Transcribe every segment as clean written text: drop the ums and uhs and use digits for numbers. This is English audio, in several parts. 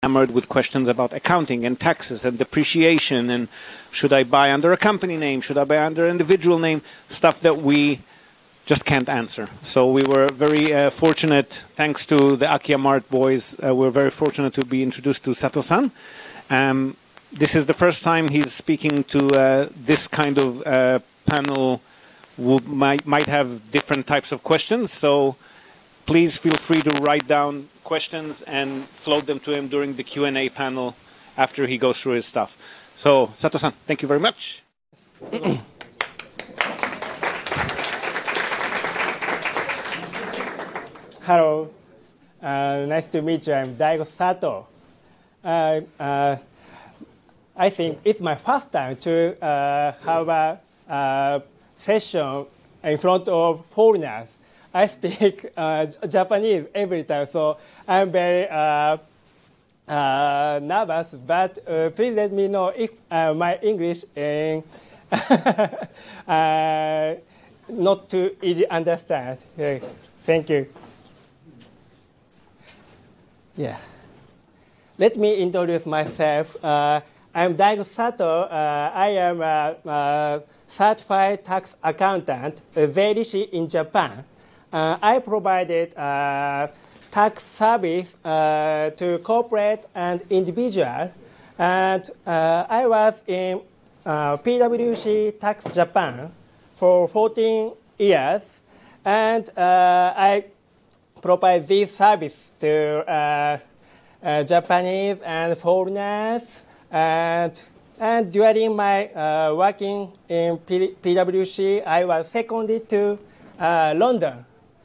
hammered with questions about accounting and taxes and depreciation and should I buy under a company name, should I buy under individual name, stuff that we just can't answer. So we were very fortunate, thanks to the Akia Mart boys, we're very fortunate to be introduced to Sato-san. This is the first time he's speaking to this kind of panel. Might have different types of questions, so please feel free to write down questions and float them to him during the Q&A panel after he goes through his stuff. So, Sato-san, thank you very much. Hello, nice to meet you. I'm Daigo Sato. I think it's my first time to have a session in front of foreigners. I speak Japanese every time, so I'm very nervous, but please let me know if my English is not too easy to understand. Thank you. Yeah. Let me introduce myself. I'm Daigo Sato. I am a certified tax accountant, Zeirishi in Japan. I provided tax service to corporate and individual, and I was in PwC Tax Japan for 14 years, and I provide this service to Japanese and foreigners, and during my working in PwC, I was seconded to London.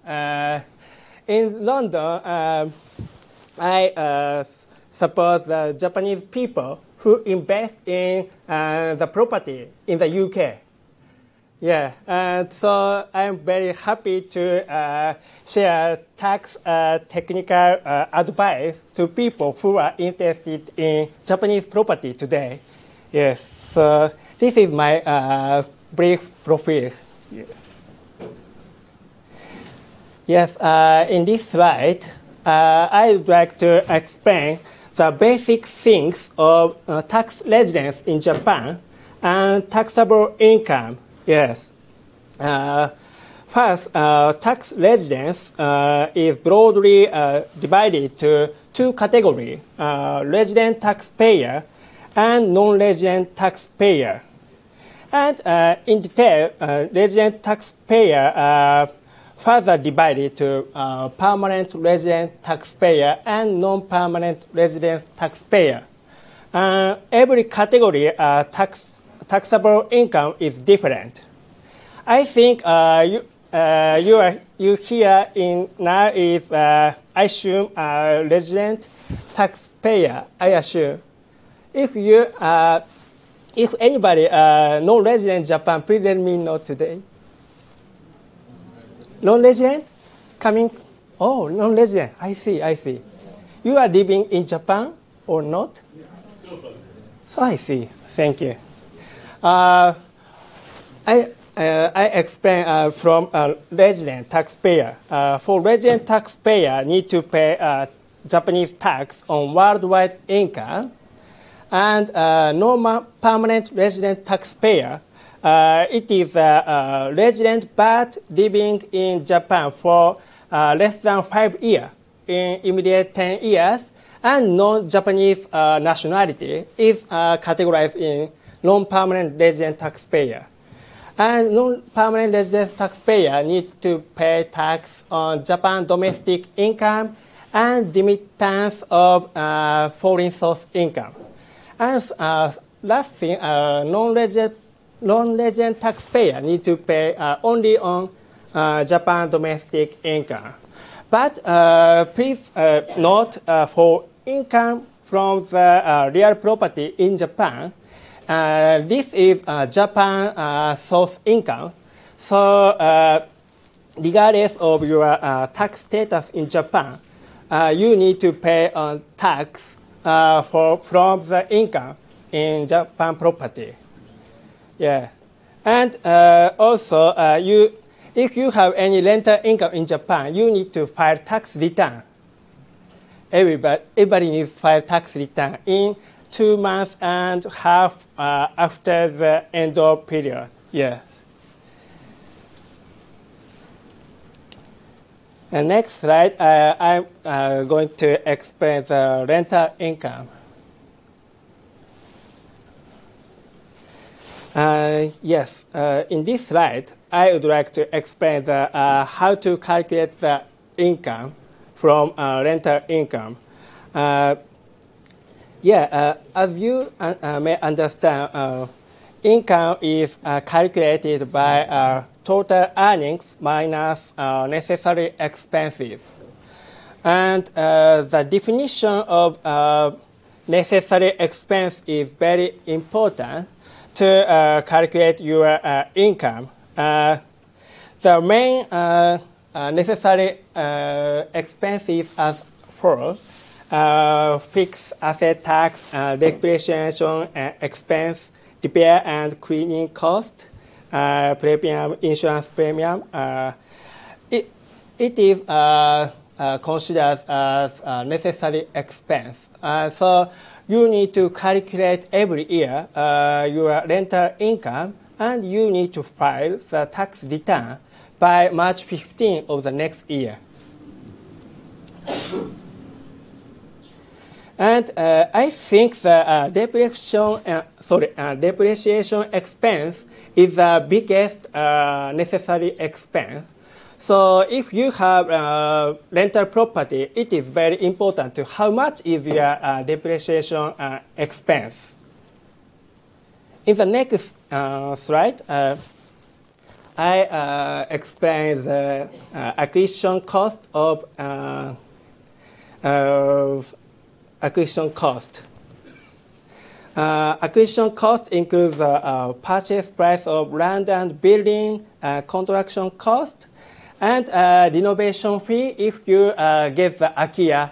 In London, I support the Japanese people who invest in the property in the UK. Yeah, and so I'm very happy to share tax technical advice to people who are interested in Japanese property today. Yes, so this is my brief profile. Yeah. Yes, in this slide, I would like to explain the basic things of tax residence in Japan and taxable income. Yes. First, tax residence is broadly divided to two categories, resident taxpayer and non-resident taxpayer. And in detail, resident taxpayer further divided to permanent resident taxpayer and non-permanent resident taxpayer. Every category taxable income is different. I think you here in now is I assume resident taxpayer. I assume if you if anybody non-resident Japan, please let me know today. Non-resident coming? Oh, non-resident. I see. You are living in Japan or not? So I see. Thank you. I explain from resident taxpayer. For resident taxpayer, need to pay Japanese tax on worldwide income, and normal permanent resident taxpayer. It is a resident but living in Japan for less than 5 years, in immediate 10 years, and non-Japanese nationality is categorized in non-permanent resident taxpayer. And non-permanent resident taxpayer need to pay tax on Japan domestic income and remittance of foreign source income. And last thing, non-resident taxpayer need to pay only on Japan domestic income. But please note for income from the real property in Japan, this is Japan source income. So regardless of your tax status in Japan, you need to pay tax from the income in Japan property. Yeah, and also if you have any rental income in Japan, you need to file tax return everybody needs to file tax return in 2 months and half after the end of period. Yeah. And next slide, I'm going to explain the rental income. Yes, in this slide, I would like to explain how to calculate the income from rental income. As you may understand, income is calculated by total earnings minus necessary expenses. And the definition of necessary expense is very important to calculate your income. The main necessary expenses as follows: fixed asset tax, depreciation expense, repair and cleaning cost, premium, insurance premium. It is considered as a necessary expense. So you need to calculate every year your rental income, and you need to file the tax return by March 15 of the next year. And I think the depreciation expense is the biggest necessary expense. So if you have rental property, it is very important to how much is your depreciation expense. In the next slide, I explain the acquisition cost of acquisition cost. Acquisition cost includes the purchase price of land and building, construction cost, and renovation fee if you get the IKEA,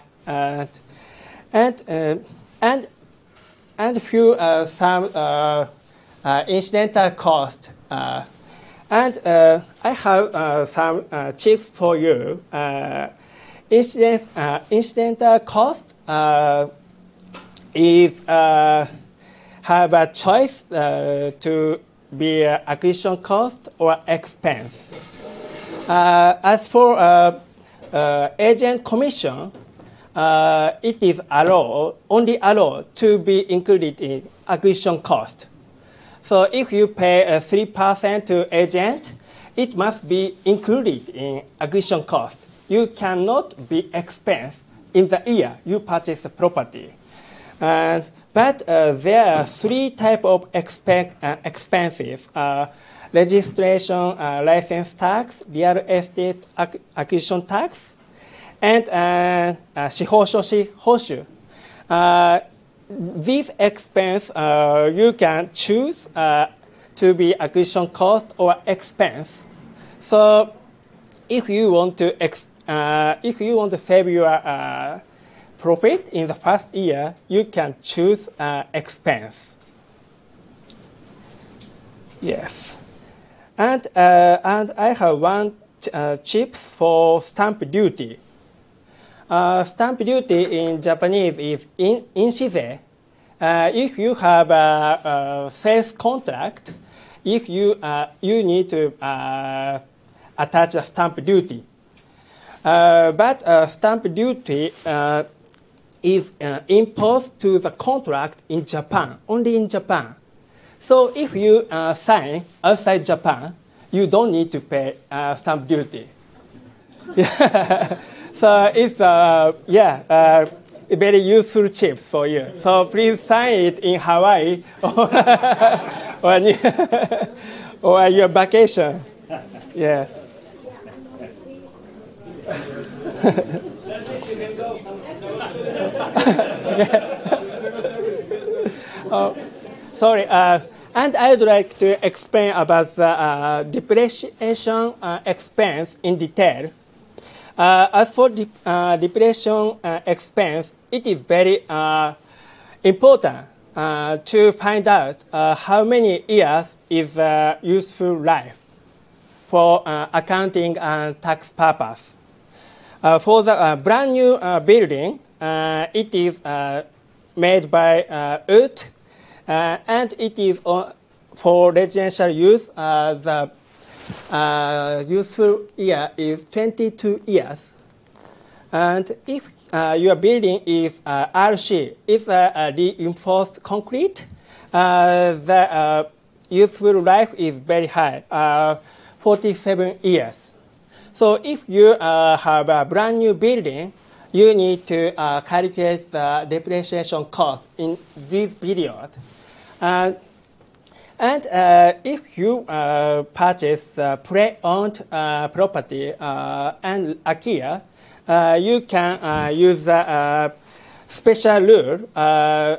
and few some incidental cost. And I have some tips for you. Incidental cost is have a choice to be acquisition cost or expense. As for agent commission, it is only allowed to be included in acquisition cost. So if you pay 3% to agent, it must be included in acquisition cost. You cannot be expense in the year you purchase the property. But there are 3 types of expenses: registration, license tax, real estate acquisition tax, and 司法書士報酬. These expenses you can choose to be acquisition cost or expense. So if you want to save your profit in the first year, you can choose expense. Yes, and I have one tip for stamp duty. Stamp duty in Japanese is inshise. If you have a sales contract, if you need to attach a stamp duty. But stamp duty is imposed to the contract in Japan, only in Japan. So if you sign outside Japan, you don't need to pay stamp duty. So it's very useful tips for you. So please sign it in Hawaii or your vacation. Yes. Sorry. And I would like to explain about the depreciation expense in detail. As for depreciation expense, it is very important to find out how many years is useful life for accounting and tax purpose. For the brand new building, it is made by wood, and it is for residential use. The useful year is 22 years. And if your building is RC, it's a reinforced concrete, the useful life is very high, 47 years. So if you have a brand new building, you need to calculate the depreciation cost in this period. And if you purchase pre-owned property and IKEA, you can use a special rule,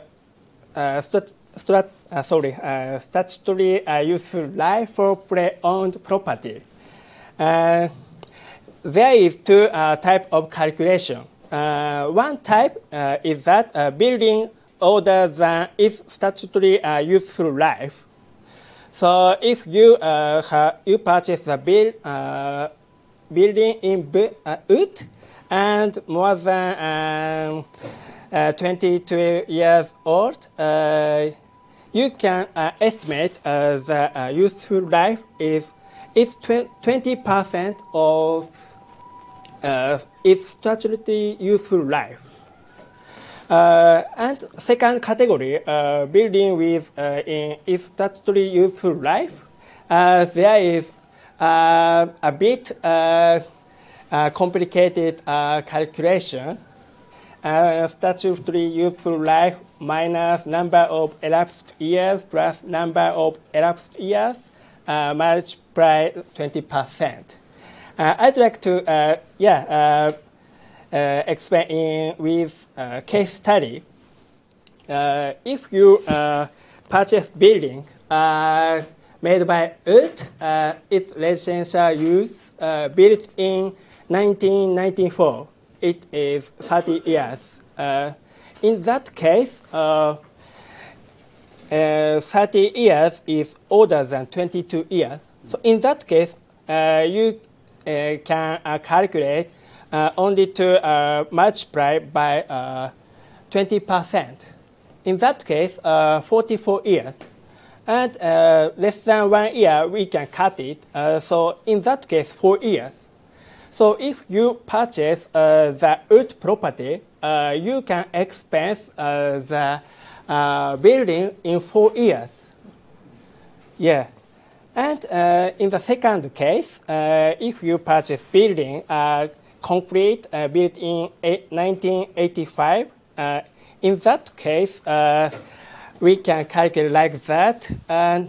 statutory useful life for pre-owned property. There is two types of calculation. One type is that a building older than its statutory useful life. So if you purchase a building in wood and more than 22 years old, you can estimate the useful life is 20% of its statutory useful life. And second category, building with in its statutory useful life, there is a bit complicated calculation. Statutory useful life minus number of elapsed years plus number of elapsed years multiply 20%. I'd like to explain with a case study. If you purchase building made by wood, its residential use built in 1994, it is 30 years. In that case, 30 years is older than 22 years. So in that case, you can calculate only to multiply by 20%. In that case, 44 years. And less than 1 year, we can cut it. So in that case, 4 years. So if you purchase the wood property, you can expense the building in 4 years. Yeah. And in the second case, if you purchase building concrete built in 1985, in that case, we can calculate like that, and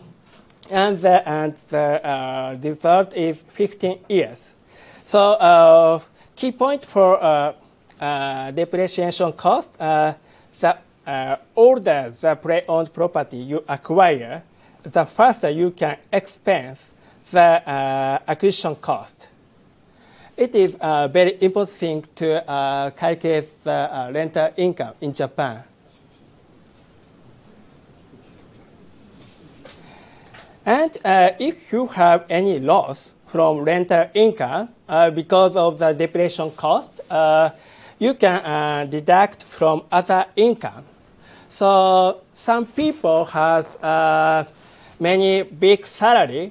the result is 15 years. So key point for depreciation cost, the older the pre-owned property you acquire, the faster you can expense the acquisition cost. It is a very important thing to calculate the rental income in Japan. And if you have any loss from rental income because of the depreciation cost, you can deduct from other income. So some people has many big salary.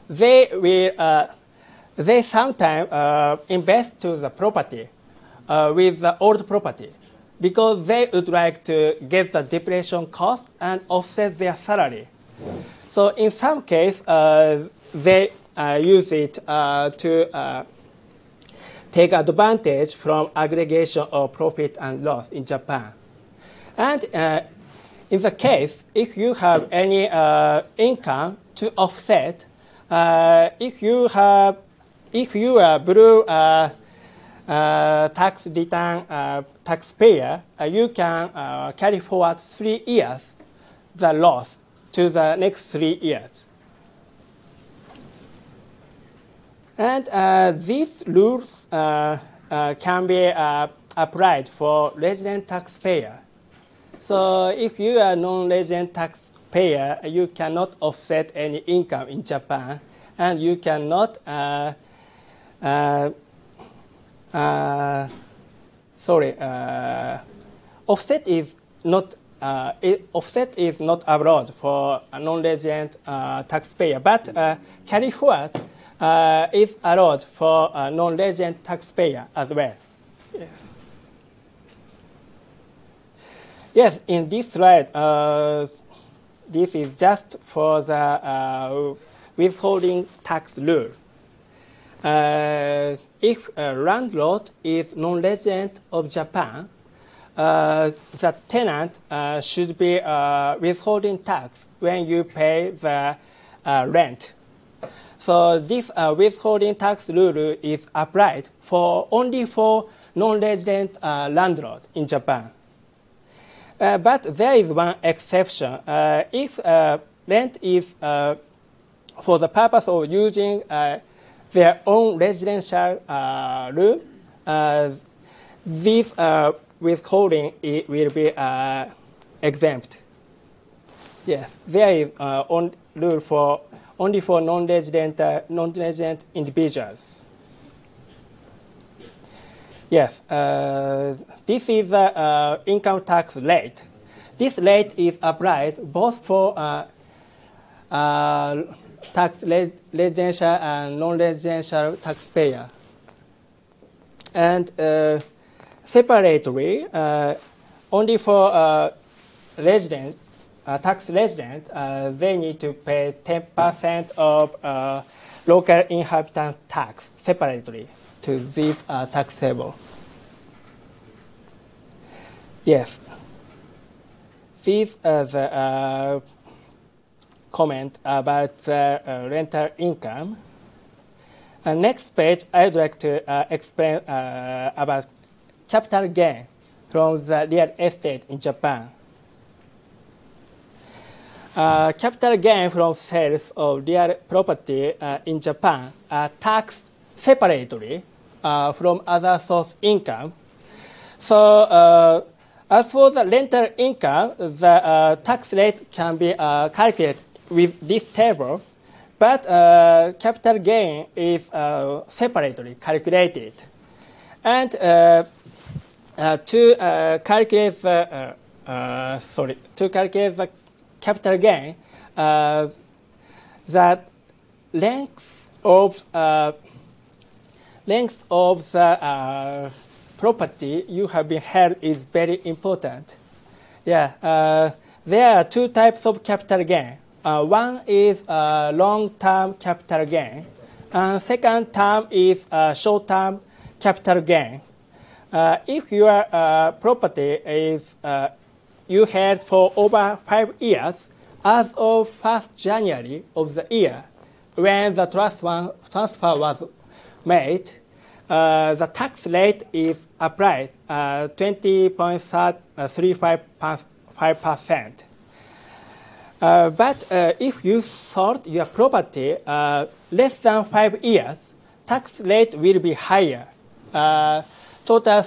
They sometimes invest to the property with the old property because they would like to get the depreciation cost and offset their salary. So in some case, they use it to take advantage from aggregation of profit and loss in Japan. And in the case, if you have any income to offset, if you are blue tax return taxpayer, you can carry forward 3 years the loss to the next 3 years. And these rules can be applied for resident taxpayer. So if you are non-resident taxpayer, you cannot offset any income in Japan, and you cannot offset is not allowed for a non-resident taxpayer, but carry forward is allowed for a non-resident taxpayer as well. Yes. Yes, in this slide, this is just for the withholding tax rule. If a landlord is non-resident of Japan, the tenant should be withholding tax when you pay the rent. So this withholding tax rule is applied only for non-resident landlord in Japan. But there is one exception. If rent is for the purpose of using their own residential room, this withholding will be exempt. Yes, there is rule only for non-resident individuals. Yes, this is the income tax rate. This rate is applied both for residential and non-residential taxpayer. And separately, only for tax residents, they need to pay 10% of local inhabitant tax separately to this tax table. Yes. This is the comment about the rental income. Next page, I would like to explain about capital gain from the real estate in Japan. Capital gain from sales of real property in Japan are taxed separately from other source income. So as for the rental income, the tax rate can be calculated with this table, but capital gain is separately calculated. And to calculate the capital gain, the length of the property you have been held is very important. Yeah, there are two types of capital gain. One is long-term capital gain, and second term is short-term capital gain. If your property is you held for over 5 years, as of 1st January of the year, when the transfer was made, the tax rate is applied 20.35%. But if you sold your property less than 5 years, tax rate will be higher. Total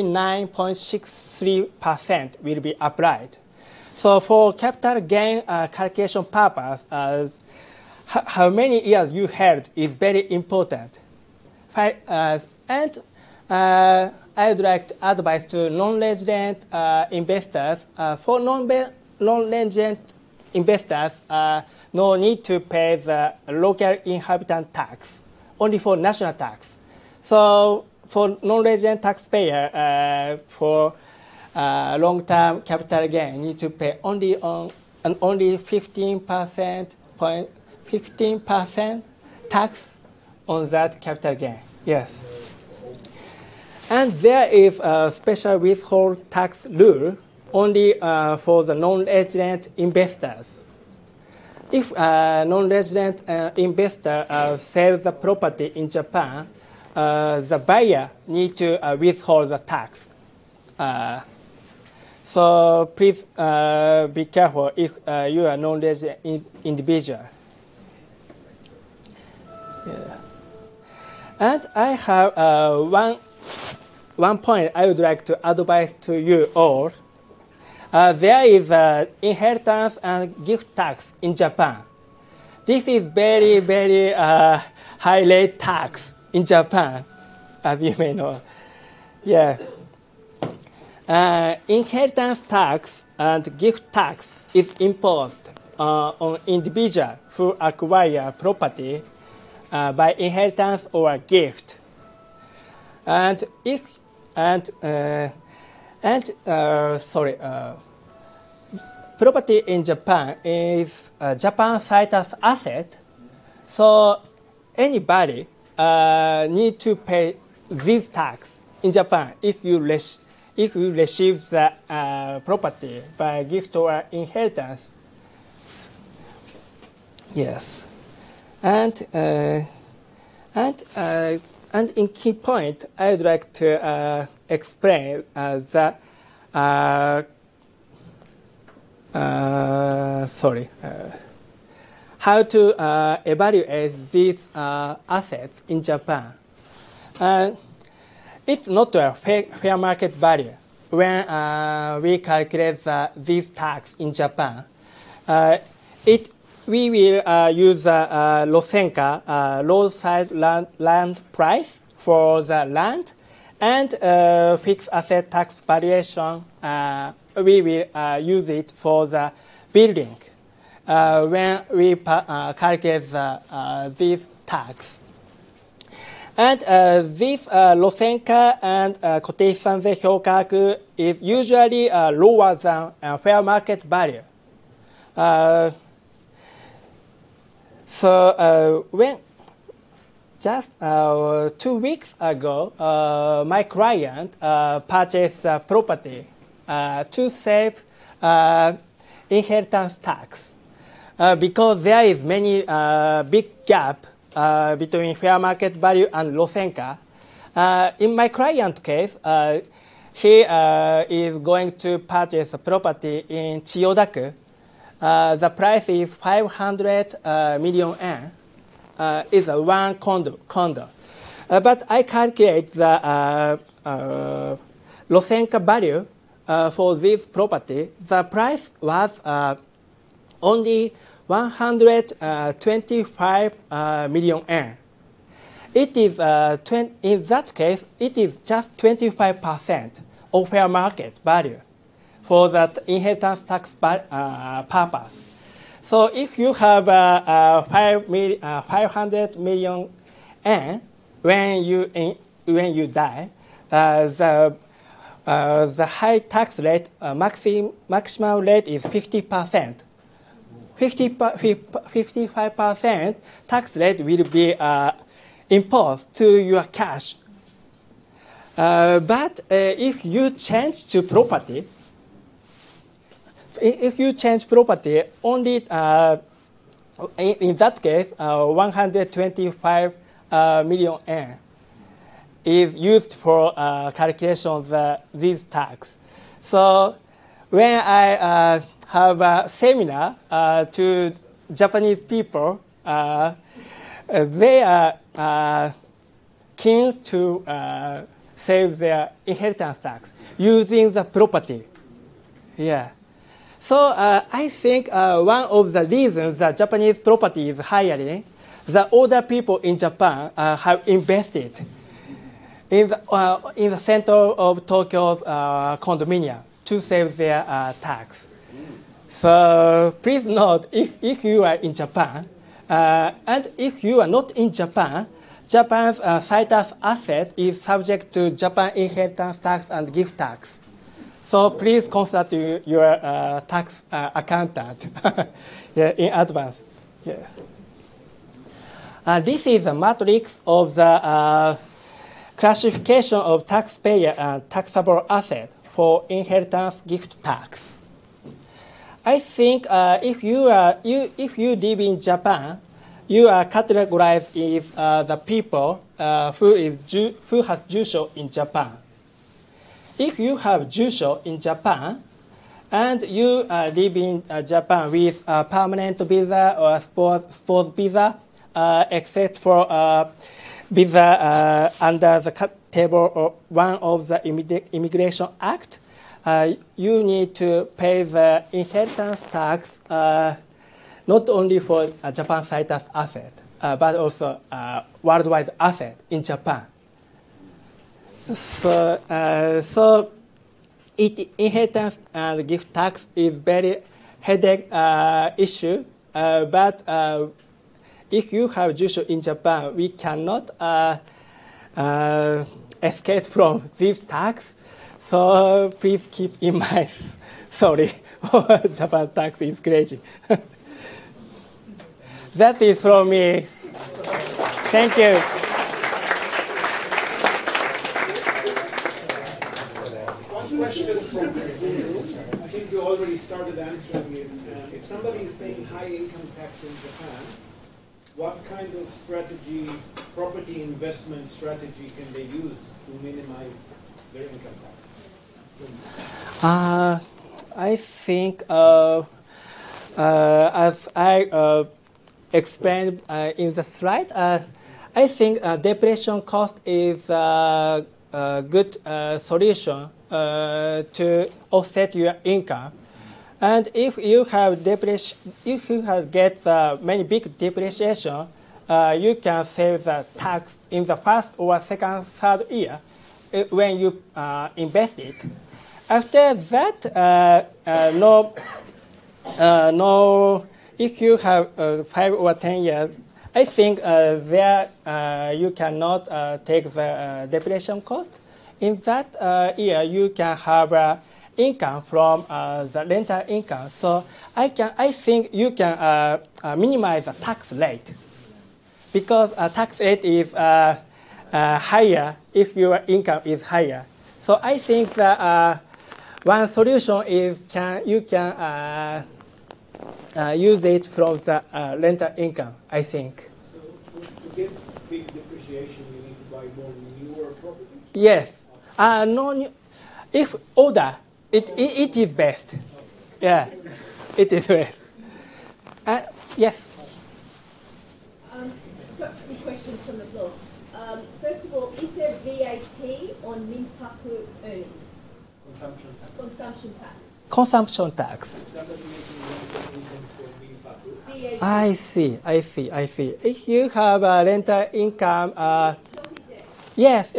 39.63% will be applied. So for capital gain calculation purpose, how many years you held is very important. And I would like to advise to non-resident investors. For non-resident investors, no need to pay the local inhabitant tax, only for national tax. So for non-resident taxpayer, for long-term capital gain, need to pay only 15% tax on that capital gain. Yes. And there is a special withhold tax rule only for the non-resident investors. If a non-resident investor sells the property in Japan, the buyer needs to withhold the tax. So please be careful if you are a non-resident individual. Yeah. And I have one point I would like to advise to you all. There is inheritance and gift tax in Japan. This is very, very high rate tax in Japan, as you may know. Yeah. inheritance tax and gift tax is imposed on individuals who acquire property by inheritance or gift. And if property in Japan is Japan cited asset, so anybody need to pay this tax in Japan if you receive the property by gift or inheritance. Yes, and in key point, I would like to explain how to evaluate these assets in Japan. It's not a fair market value when we calculate this tax in Japan. We will use Rosenka, roadside land price for the land, and fixed asset tax valuation. We will use it for the building when we calculate this tax. And this Rosenka and quotation hyokaku is usually lower than fair market value. So when just 2 weeks ago, my client purchased a property to save inheritance tax because there is many big gap between fair market value and Rosenka. In my client case, he is going to purchase a property in Chiyodaku. The price is 500 million yen. It's a one condo. But I calculate the Rosenka value for this property. The price was only 125 million yen. It is in that case, it is just 25% of fair market value for that inheritance tax purpose. So if you have 500 million yen when you die, the high tax rate, maximum rate is 50%. 55% tax rate will be imposed to your cash. But if you change to property, only in that case, 125 million yen is used for calculation of this tax. So when I have a seminar to Japanese people, they are keen to save their inheritance tax using the property. Yeah. So I think one of the reasons that Japanese property is hiring, the older people in Japan have invested in the center of Tokyo's condominium to save their tax. So please note, if you are in Japan, and if you are not in Japan, Japan's cited asset is subject to Japan inheritance tax and gift tax. So please consult your tax accountant in advance. Yeah. This is a matrix of the classification of taxpayer and taxable asset for inheritance gift tax. I think if you live in Japan, you are categorized as the people who has jusho in Japan. If you have jusho in Japan, and you live in Japan with a permanent visa or sports visa, except for visa under the table 1 of the Immigration Act, you need to pay the inheritance tax not only for Japan cited asset, but also worldwide asset in Japan. So inheritance and gift tax is very headache issue, but if you have Jusho in Japan, we cannot escape from this tax. So please keep in mind. Sorry, Japan tax is crazy. That is from me. Thank you. One question from I think you already started answering it. If somebody is paying high income tax in Japan, what kind of strategy, property investment strategy can they use to minimize their income tax? I think, as I explained in the slide, I think depreciation cost is a good solution to offset your income. And if you have get many big depreciation, you can save the tax in the first or second, third year when you invest it. After that, if you have 5 or 10 years, I think there you cannot take the depreciation cost. In that year, you can have income from the rental income. So I think you can minimize the tax rate because tax rate is higher if your income is higher. So I think that one solution is you can use it from the rental income, I think. So to get big depreciation, you need to buy more newer properties? Yes. If older, it is best. Yeah, it is best. Yes. Got some questions from the blog. First of all, is there VAT on Minpaku earnings? Consumption tax. Consumption tax. Consumption tax. Somebody making rental income for Minpaku. VAT. I see. If you have a rental income, yes.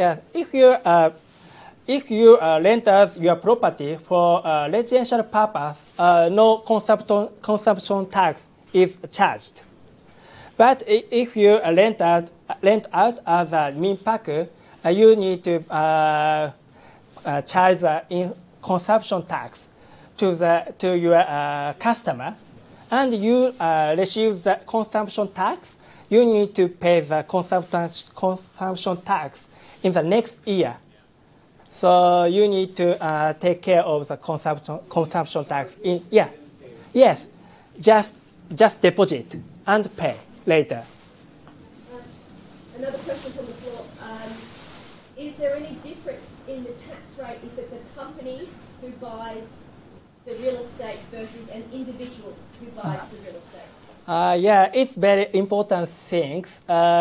If you rent out your property for residential purpose, no consumption tax is charged. But if you rent out as a Minpaku, you need to charge the consumption tax to your customer, and you receive the consumption tax. You need to pay the consumption tax in the next year. So you need to take care of the consumption tax. Yes, just deposit and pay later. Another question from the floor. Is there any difference in the tax rate if it's a company who buys the real estate versus an individual who buys the real estate? It's very important things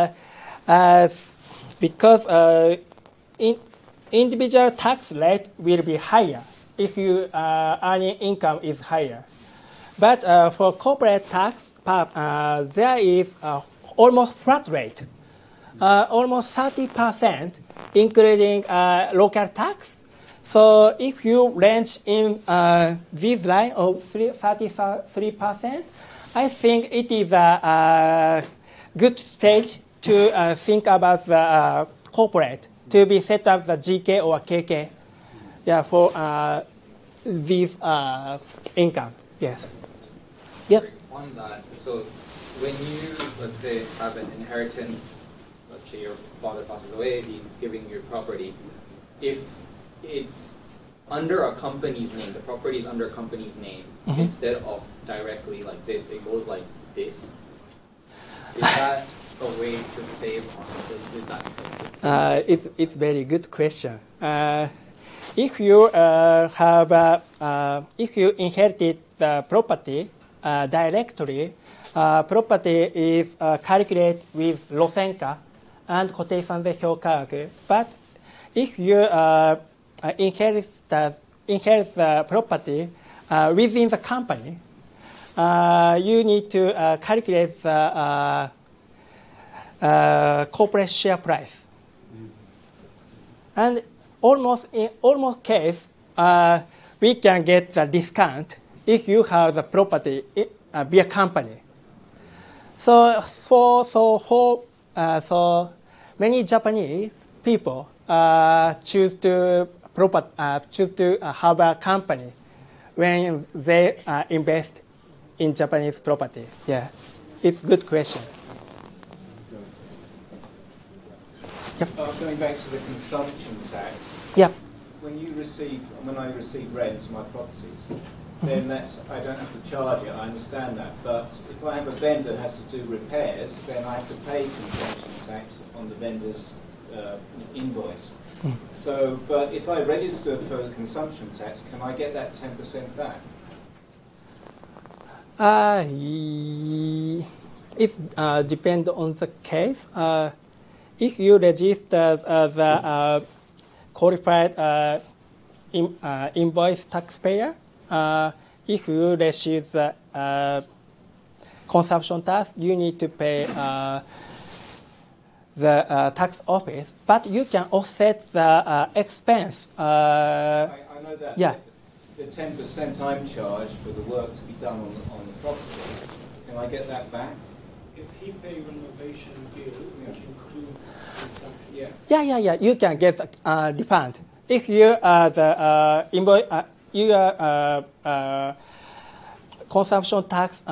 because individual tax rate will be higher if your earning income is higher. But for corporate tax, there is almost flat rate, almost 30%, including local tax. So if you range in this line of 33%, I think it is a good stage to think about the corporate to be set up the GK or KK, for this income. Yes. Yep. On that, so when you, let's say, have an inheritance, let's say your father passes away, he's giving you property. If it's under a company's name, the property is under a company's name, instead of directly like this, it goes like this. Is that a way to save on it? Is that it's very good question. If you if you inherited the property directly, property is calculated with Rosenka and 固定産税評価額. But if you inherit the property within the company, you need to calculate the corporate share price. And in almost case, we can get the discount if you have the property be a company. So many Japanese people choose to have a company when they invest in Japanese property. Yeah, it's a good question. Yep. Going back to the consumption tax. Yep. When I receive rent to my properties, then I don't have to charge it. I understand that. But if I have a vendor who has to do repairs, then I have to pay consumption tax on the vendor's invoice. So, but if I register for the consumption tax, can I get that 10% back? It depends on the case. If you register the qualified invoice taxpayer, if you receive the consumption tax, you need to pay the tax office, but you can offset the expense. I know that. Yeah. The 10% I'm charged for the work to be done on the property, can I get that back? If he pay renovation bill, which includes consumption. Yeah. You can get a refund if you are the invoice. You are consumption tax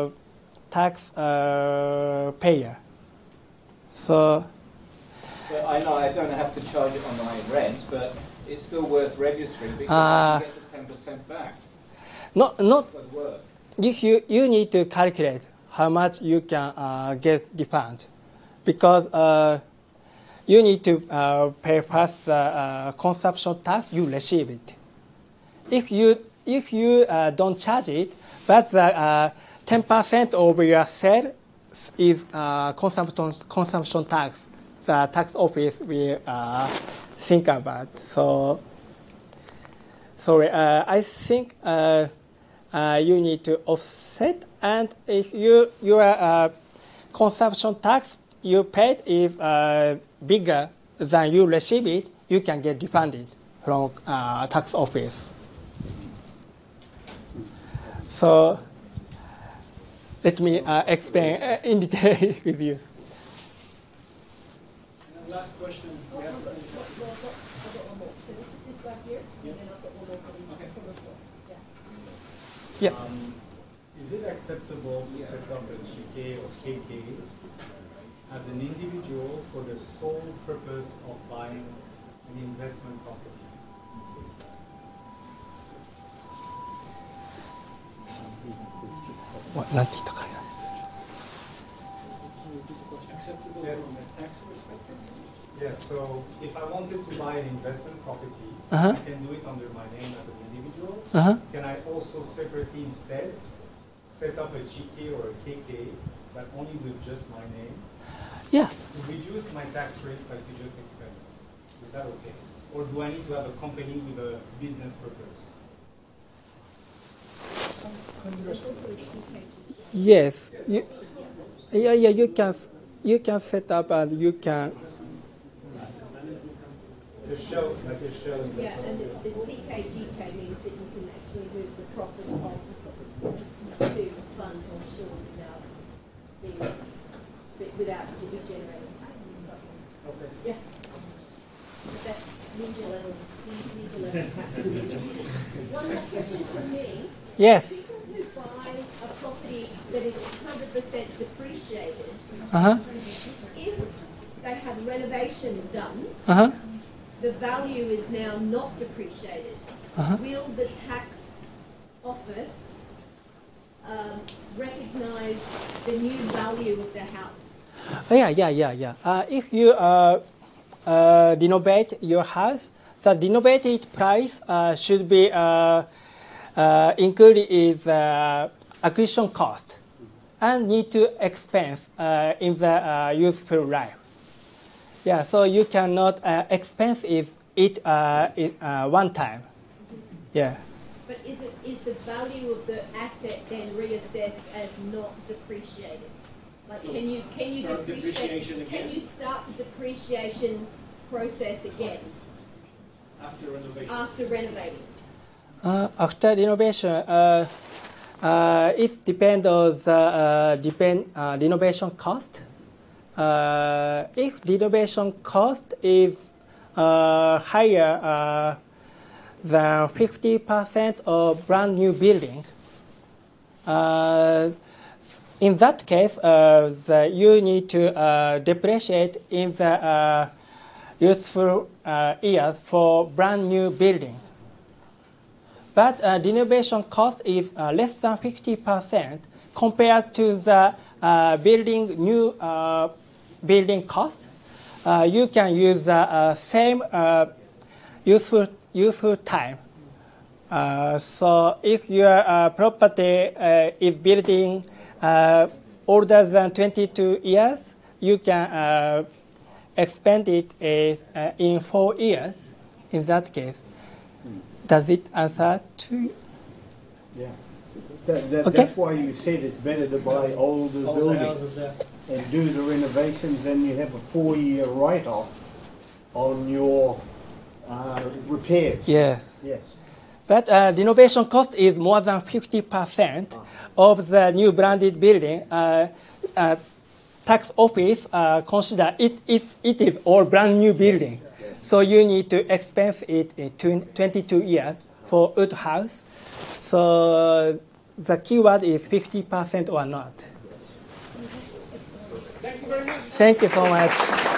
payer. So. But I know I don't have to charge it on my rent, but it's still worth registering because I can get the 10% back. Not. Work. If you need to calculate how much you can get refund, because you need to pay first the consumption tax you receive it. If you don't charge it, but the 10% of your sale is consumption tax, the tax office will think about. So, sorry, I think you need to offset, and if your consumption tax you paid is bigger than you receive it, you can get refunded from tax office. So let me explain in detail with you. And last question. I've got one more. So this guy here, and then I've got one more from the floor. Yeah. Is it acceptable to set up a GK or KK as an individual for the sole purpose of buying an investment property? Acceptable from a tax perspective? Yes, so if I wanted to buy an investment property, I can do it under my name as an individual. Can I also separately instead set up a GK or a KK, but only with just my name? Yeah. To reduce my tax rate like you just explained. Is that okay? Or do I need to have a company with a business purpose? Yes. You can set up and you can. A shell, like a shell. Yeah, and the TKGK means that you can actually move the profits of to the fund offshore without generating tax. Okay. Yeah. But that's ninja level tax. One more question from me. Yes. People who buy a property that is 100% depreciated, if they have renovation done, the value is now not depreciated. Will the tax office recognize the new value of the house? Yeah. If you renovate your house, the renovated price should be included in the acquisition cost and need to expense in the useful life. Yeah, so you cannot expense it one time. Yeah. But is the value of the asset then reassessed as not depreciated? Like, So can you start depreciation again? Can you start the depreciation process again After renovation. after renovating? After renovation, it depends on the renovation cost. If renovation cost is higher than 50% of brand new building, in that case, you need to depreciate in the useful years for brand new building. But renovation cost is less than 50% compared to the new building cost. You can use the same useful time. So if your property is building older than 22 years, you can expand it in 4 years. In that case, does it answer to you? Yeah. Okay. That's why you said it's better to buy older buildings and do the renovations, then you have a 4-year write-off on your repairs. Yes. Yes. But renovation cost is more than 50% of the new branded building. Tax office consider it is all brand new building. So you need to expense it in 22 years for wood house. So the keyword is 50% or not. Thank you very much. Thank you so much.